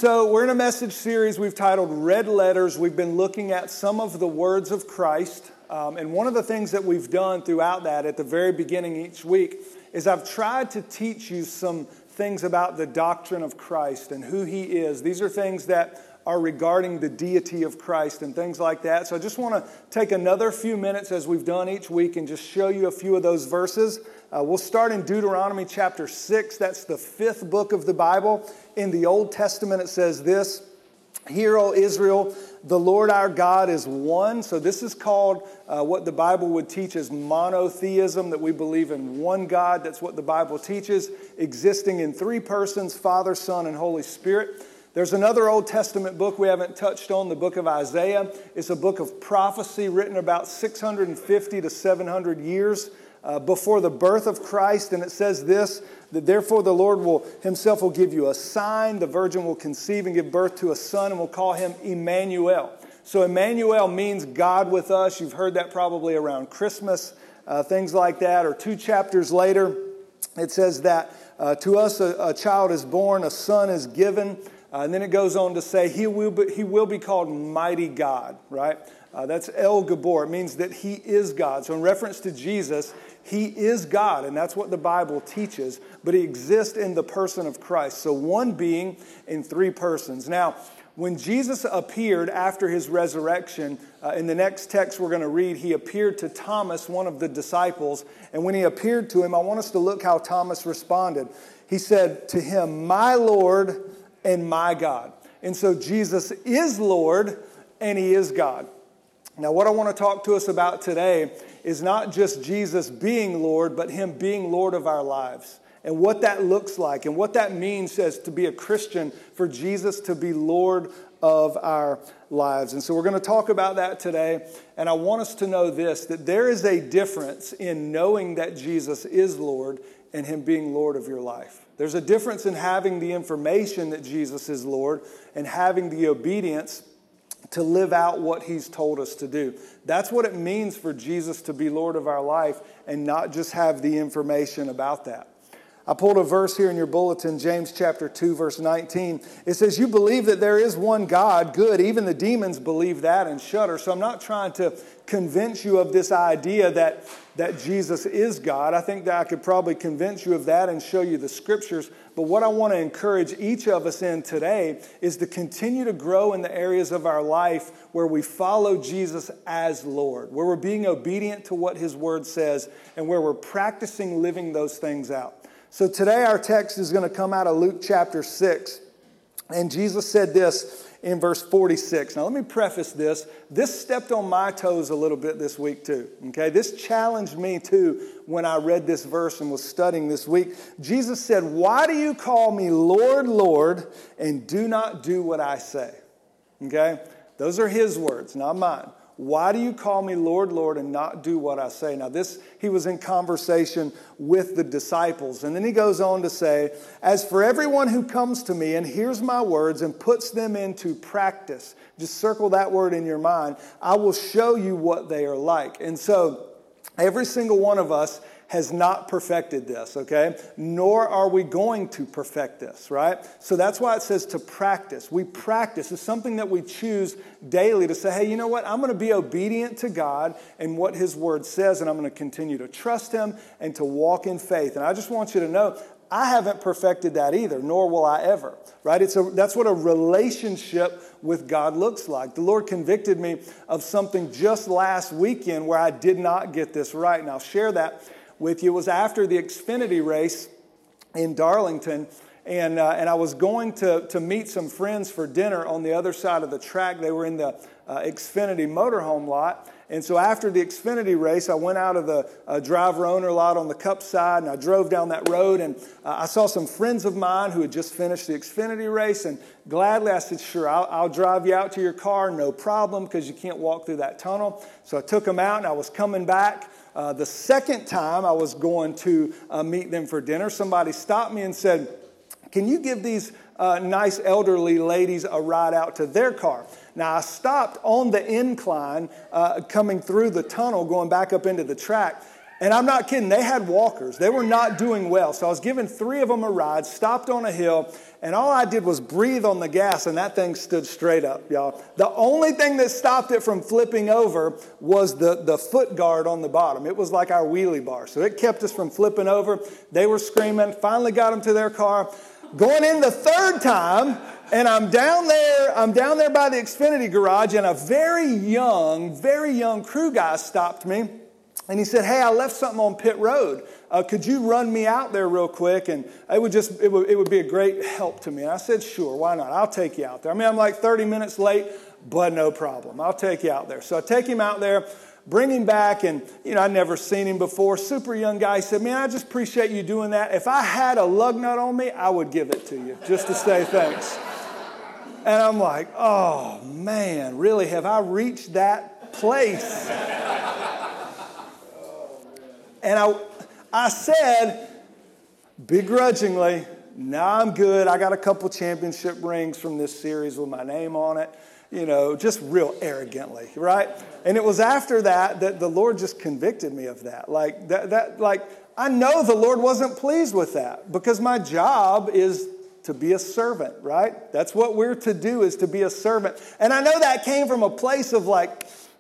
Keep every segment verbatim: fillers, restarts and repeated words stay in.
so we're in a message series we've titled Red Letters. We've been looking at some of the words of Christ. Um, and one of the things that we've done throughout that at the very beginning each week is I've tried to teach you some things about the doctrine of Christ and who he is. These are things that are regarding the deity of Christ and things like that. So I just want to take another few minutes as we've done each week and just show you a few of those verses. Uh, we'll start in Deuteronomy chapter six. That's the fifth book of the Bible. In the Old Testament, it says this: "Hear, O Israel, the Lord our God is one." So this is called uh, what the Bible would teach as monotheism, that we believe in one God. That's what the Bible teaches, existing in three persons, Father, Son, and Holy Spirit. There's another Old Testament book we haven't touched on, the book of Isaiah. It's a book of prophecy written about six hundred fifty to seven hundred years uh, before the birth of Christ. And it says this, that therefore the Lord will himself will give you a sign. The virgin will conceive and give birth to a son, and will call him Emmanuel. So Emmanuel means God with us. You've heard that probably around Christmas, uh, things like that. Or two chapters later, it says that uh, to us a, a child is born, a son is given. Uh, and then it goes on to say he will be, he will be called Mighty God, right? Uh, that's El Gabor. It means that he is God. So in reference to Jesus, he is God, and that's what the Bible teaches. But he exists in the person of Christ. So one being in three persons. Now, when Jesus appeared after his resurrection, uh, in the next text we're going to read, he appeared to Thomas, one of the disciples. And when he appeared to him, I want us to look how Thomas responded. He said to him, "My Lord and my God." And so Jesus is Lord and he is God. Now what I want to talk to us about today is not just Jesus being Lord, but him being Lord of our lives. And what that looks like and what that means as to be a Christian, for Jesus to be Lord of our lives. And so we're going to talk about that today. And I want us to know this, that there is a difference in knowing that Jesus is Lord and him being Lord of your life. There's a difference in having the information that Jesus is Lord and having the obedience to live out what he's told us to do. That's what it means for Jesus to be Lord of our life and not just have the information about that. I pulled a verse here in your bulletin, James chapter two, verse nineteen. It says, "You believe that there is one God, good. Even the demons believe that and shudder." So I'm not trying to convince you of this idea that, that Jesus is God. I think that I could probably convince you of that and show you the scriptures. But what I want to encourage each of us in today is to continue to grow in the areas of our life where we follow Jesus as Lord, where we're being obedient to what his word says, and where we're practicing living those things out. So today our text is going to come out of Luke chapter six. And Jesus said this in verse forty-six. Now let me preface this. This stepped on my toes a little bit this week too. Okay, this challenged me too when I read this verse and was studying this week. Jesus said, "Why do you call me Lord, Lord, and do not do what I say?" Okay, those are his words, not mine. "Why do you call me Lord, Lord, and not do what I say?" Now this, he was in conversation with the disciples. And then he goes on to say, "As for everyone who comes to me and hears my words and puts them into practice," just circle that word in your mind, "I will show you what they are like." And so every single one of us has not perfected this, okay? Nor are we going to perfect this, right? So that's why it says to practice. We practice. It's something that we choose daily to say, hey, you know what? I'm going to be obedient to God and what his word says, and I'm going to continue to trust him and to walk in faith. And I just want you to know, I haven't perfected that either, nor will I ever, right? It's a, that's what a relationship with God looks like. The Lord convicted me of something just last weekend where I did not get this right, and I'll share that with you. It was after the Xfinity race in Darlington, and uh, and I was going to, to meet some friends for dinner on the other side of the track. They were in the uh, Xfinity motorhome lot. And so after the Xfinity race, I went out of the uh, driver-owner lot on the Cup side, and I drove down that road, and uh, I saw some friends of mine who had just finished the Xfinity race, and gladly I said, sure, I'll, I'll drive you out to your car, no problem, because you can't walk through that tunnel. So I took them out, and I was coming back. Uh, the second time I was going to uh, meet them for dinner, somebody stopped me and said, "Can you give these uh, nice elderly ladies a ride out to their car?" Now, I stopped on the incline uh, coming through the tunnel, going back up into the track, And I'm not kidding, they had walkers. They were not doing well. So I was giving three of them a ride, stopped on a hill, and all I did was breathe on the gas, and that thing stood straight up, y'all. The only thing that stopped it from flipping over was the, the foot guard on the bottom. It was like our wheelie bar. So it kept us from flipping over. They were screaming, finally got them to their car. Going in the third time, and I'm down there, I'm down there by the Xfinity garage, and a very young, very young crew guy stopped me. And he said, hey, I left something on pit road. Uh, could you run me out there real quick? And it would just, it would, it would be a great help to me. And I said, sure, why not? I'll take you out there. I mean, I'm like thirty minutes late, but no problem. I'll take you out there. So I take him out there, bring him back, and, you know, I'd never seen him before. Super young guy. He said, man, I just appreciate you doing that. If I had a lug nut on me, I would give it to you just to say thanks. And I'm like, oh, man, really, have I reached that place? And I, I said, begrudgingly, no, I'm good. I got a couple championship rings from this series with my name on it, you know, just real arrogantly, right? And it was after that that the Lord just convicted me of that. Like, that, that, like I know the Lord wasn't pleased with that because my job is to be a servant, right? That's what we're to do, is to be a servant. And I know that came from a place of like,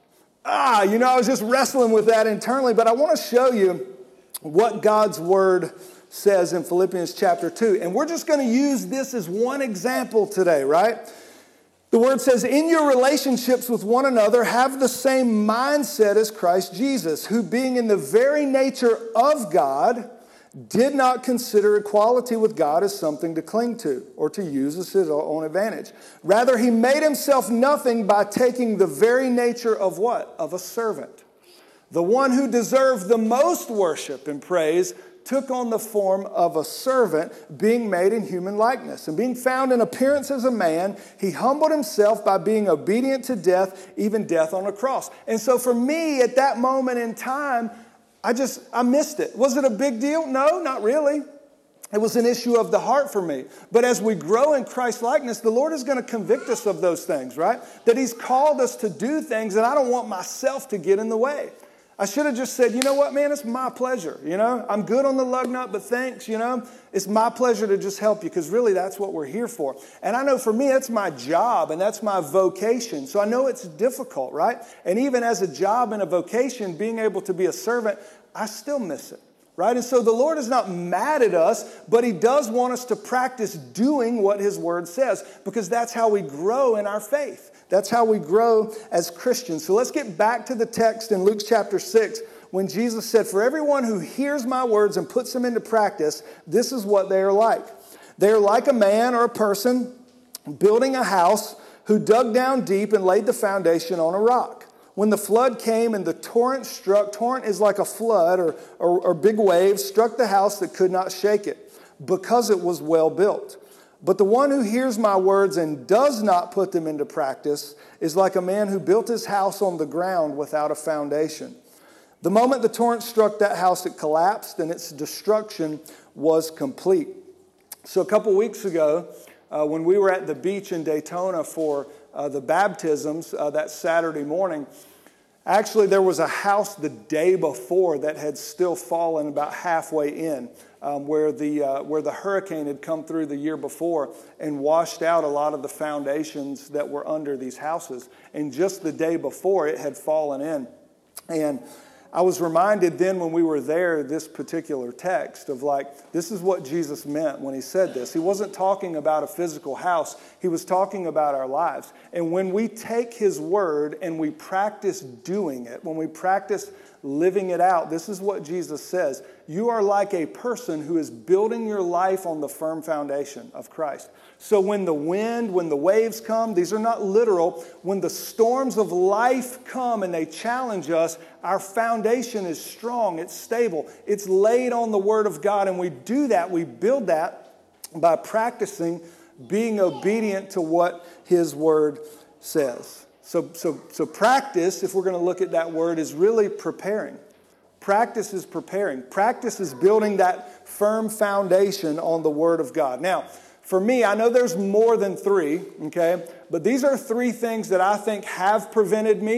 Ah, you know, I was just wrestling with that internally, but I want to show you what God's word says in Philippians chapter two. And we're just going to use this as one example today, right? The word says, in your relationships with one another, have the same mindset as Christ Jesus, who being in the very nature of God, did not consider equality with God as something to cling to or to use as his own advantage. Rather, he made himself nothing by taking the very nature of what? Of a servant. The one who deserved the most worship and praise took on the form of a servant, being made in human likeness. And being found in appearance as a man, he humbled himself by being obedient to death, even death on a cross. And so for me, at that moment in time, I just, I missed it. Was it a big deal? No, not really. It was an issue of the heart for me. But as we grow in Christ likeness, the Lord is going to convict us of those things, right? That he's called us to do things, and I don't want myself to get in the way. I should have just said, you know what, man, it's my pleasure, you know. I'm good on the lug nut, but thanks, you know. It's my pleasure to just help you because really that's what we're here for. And I know for me, that's my job and that's my vocation. So I know it's difficult, right? And even as a job and a vocation, being able to be a servant, I still miss it, right? And so the Lord is not mad at us, but he does want us to practice doing what his word says because that's how we grow in our faith. That's how we grow as Christians. So let's get back to the text in Luke chapter six when Jesus said, for everyone who hears my words and puts them into practice, this is what they are like. They are like a man or a person building a house who dug down deep and laid the foundation on a rock. When the flood came and the torrent struck, torrent is like a flood or, or, or big waves, struck the house that could not shake it because it was well built. But the one who hears my words and does not put them into practice is like a man who built his house on the ground without a foundation. The moment the torrent struck that house, it collapsed and its destruction was complete. So a couple weeks ago, uh, when we were at the beach in Daytona for uh, the baptisms uh, that Saturday morning, actually there was a house the day before that had still fallen about halfway in. Um, where the uh, where the hurricane had come through the year before and washed out a lot of the foundations that were under these houses. And just the day before, it had fallen in. And I was reminded then when we were there, this particular text of like, this is what Jesus meant when he said this. He wasn't talking about a physical house. He was talking about our lives. And when we take his word and we practice doing it, when we practice living it out, this is what Jesus says. You are like a person who is building your life on the firm foundation of Christ. So when the wind, when the waves come, these are not literal. When the storms of life come and they challenge us, our foundation is strong, it's stable, it's laid on the Word of God. And we do that, we build that by practicing being obedient to what His Word says. So, so, so practice, if we're going to look at that word, is really preparing. Practice is preparing. Practice is building that firm foundation on the Word of God. Now, for me, I know there's more than three, okay? But these are three things that I think have prevented me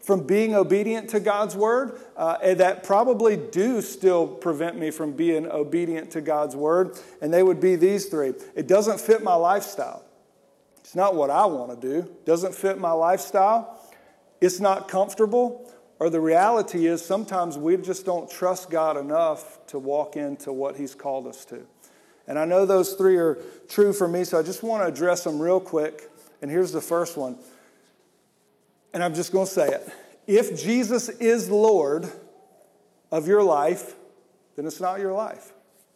from being obedient to God's word, uh, and that probably do still prevent me from being obedient to God's word. And they would be these three. It doesn't fit my lifestyle. It's not what I want to do. It doesn't fit my lifestyle. It's not comfortable. Or the reality is sometimes we just don't trust God enough to walk into what he's called us to. And I know those three are true for me, so I just want to address them real quick. And here's the first one. And I'm just going to say it. If Jesus is Lord of your life, then it's not your life.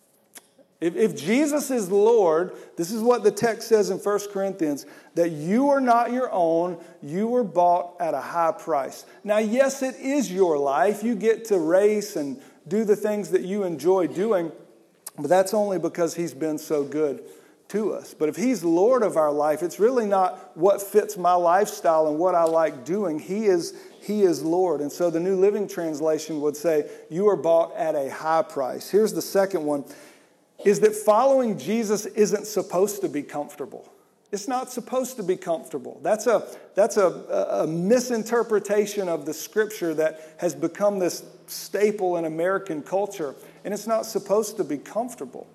If, if Jesus is Lord, this is what the text says in First Corinthians, that you are not your own, you were bought at a high price. Now, yes, it is your life. You get to race and do the things that you enjoy doing, but that's only because he's been so good to us. But if he's Lord of our life, it's really not what fits my lifestyle and what I like doing. He is, he is Lord. And so the New Living Translation would say, you are bought at a high price. Here's the second one. Is that following Jesus isn't supposed to be comfortable. It's not supposed to be comfortable. That's a, that's a, a misinterpretation of the scripture that has become this staple in American culture. And it's not supposed to be comfortable.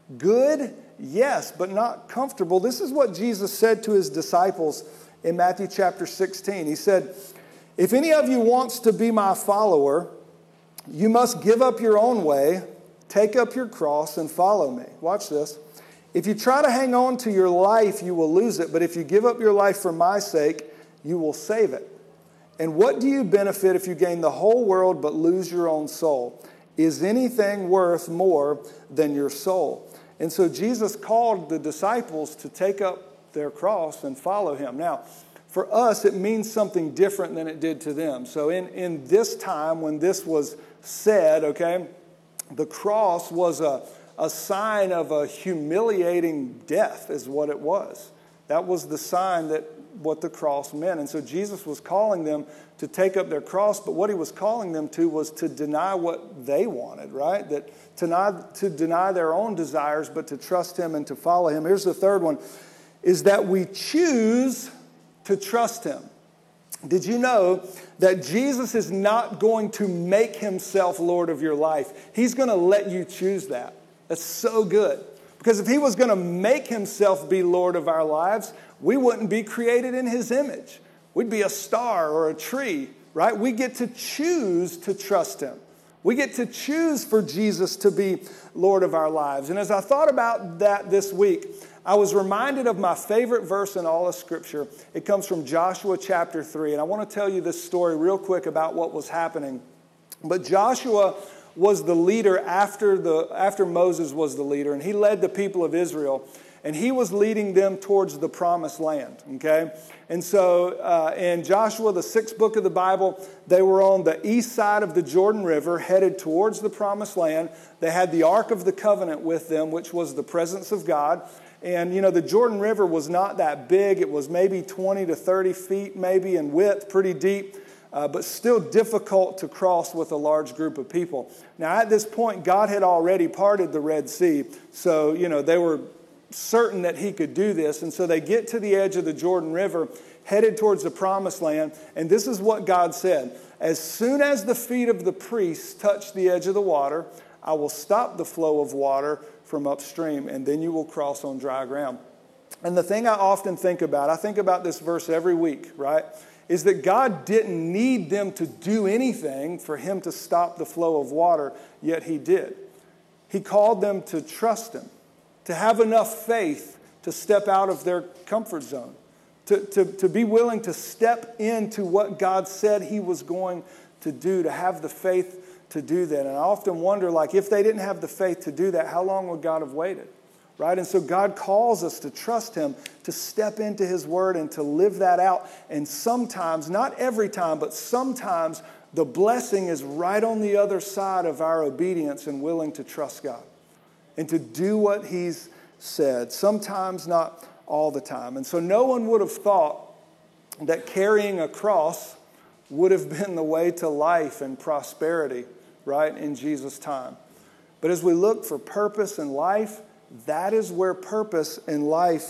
Good, yes, but not comfortable. This is what Jesus said to his disciples in Matthew chapter sixteen. He said, if any of you wants to be my follower, you must give up your own way, take up your cross, and follow me. Watch this. If you try to hang on to your life, you will lose it. But if you give up your life for my sake, you will save it. And what do you benefit if you gain the whole world but lose your own soul? Is anything worth more than your soul? And so Jesus called the disciples to take up their cross and follow him. Now, for us, it means something different than it did to them. So in, in this time when this was said, okay, the cross was a, a sign of a humiliating death is what it was. That was the sign that what the cross meant. And so Jesus was calling them to take up their cross, but what he was calling them to was to deny what they wanted, right? That to not to deny their own desires, but to trust him and to follow him. Here's the third one, is that we choose to trust him. Did you know that Jesus is not going to make himself Lord of your life? He's going to let you choose that. That's so good. Because if he was going to make himself be Lord of our lives, we wouldn't be created in his image. We'd be a star or a tree, right? We get to choose to trust him. We get to choose for Jesus to be Lord of our lives. And as I thought about that this week, I was reminded of my favorite verse in all of Scripture. It comes from Joshua chapter three. And I want to tell you this story real quick about what was happening. But Joshua was the leader after, the, after Moses was the leader. And he led the people of Israel. And he was leading them towards the promised land, okay? And so uh, in Joshua, the sixth book of the Bible, they were on the east side of the Jordan River, headed towards the promised land. They had the Ark of the Covenant with them, which was the presence of God. And, you know, the Jordan River was not that big. It was maybe twenty to thirty feet maybe in width, pretty deep, uh, but still difficult to cross with a large group of people. Now, at this point, God had already parted the Red Sea. So, you know, they were certain that he could do this. And so they get to the edge of the Jordan River, headed towards the promised land. And this is what God said. As soon as the feet of the priests touch the edge of the water, I will stop the flow of water from upstream, and then you will cross on dry ground. And the thing I often think about, I think about this verse every week, right, is that God didn't need them to do anything for him to stop the flow of water, yet he did. He called them to trust him, to have enough faith to step out of their comfort zone, to, to, to be willing to step into what God said he was going to do, to have the faith to do that. And I often wonder, like, if they didn't have the faith to do that, how long would God have waited? Right? And so God calls us to trust him, to step into his word and to live that out. And sometimes, not every time, but sometimes the blessing is right on the other side of our obedience and willing to trust God and to do what he's said. Sometimes, not all the time. And so no one would have thought that carrying a cross would have been the way to life and prosperity, right, in Jesus' time. But as we look for purpose in life, that is where purpose in life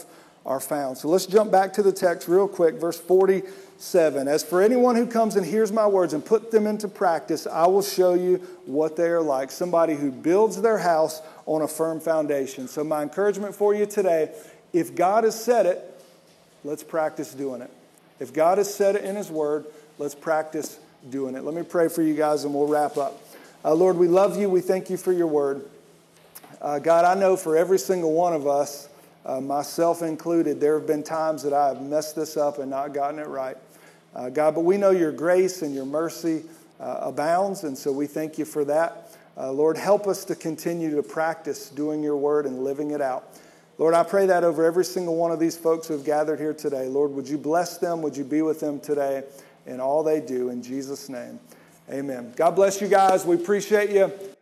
are found. So let's jump back to the text real quick, verse forty-seven. As for anyone who comes and hears my words and put them into practice, I will show you what they are like. Somebody who builds their house on a firm foundation. So my encouragement for you today, if God has said it, let's practice doing it. If God has said it in his word, let's practice doing it. Let me pray for you guys and we'll wrap up. Uh, Lord, we love you. We thank you for your word. Uh, God, I know for every single one of us, uh, myself included, there have been times that I have messed this up and not gotten it right. Uh, God, but we know your grace and your mercy uh, abounds, and so we thank you for that. Uh, Lord, help us to continue to practice doing your word and living it out. Lord, I pray that over every single one of these folks who have gathered here today. Lord, would you bless them? Would you be with them today in all they do? In Jesus' name, amen. God bless you guys. We appreciate you.